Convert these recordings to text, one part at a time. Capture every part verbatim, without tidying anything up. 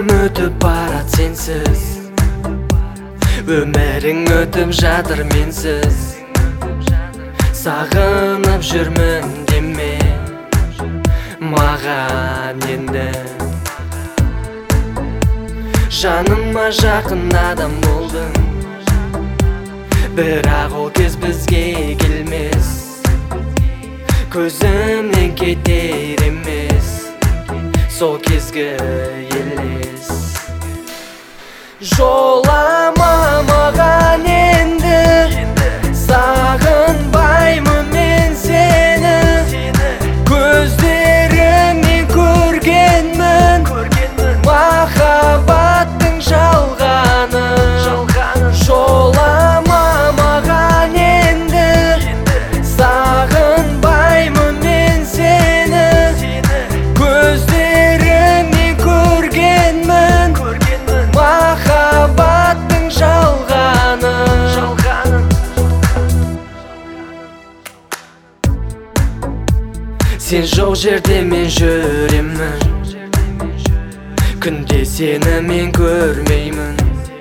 Күнім өтіп барат сенсіз, өмірің өтіп жатыр менсіз. Сағынып жүрмін деме маған енді. Жаныма жақын адам болдың, бірақ ол кез бізге келмес. Көзімнен кетер емес сол кезгі елес. Жолама маған енді, сағынбаймын мен сені. Көздеріңнен көргенмін махаббаттың жалғанын. Жолама маған енді, сағынбаймын мен сені. Көздеріңнен көргенмін махаббаттың жалғанын. Сен жоқ жерде мен жүремін, күнде сені мен көрмеймін.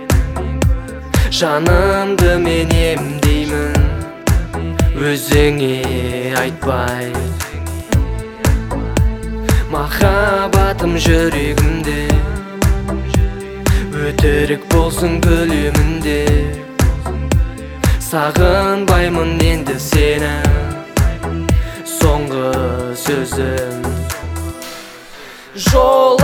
Жанымды мен емдеймін, өзіңе айтпай. Махаббатым жүрегімде, өтірік болсын көлемінде. Сағынбаймын енді сені, соңғы сөзім. Жол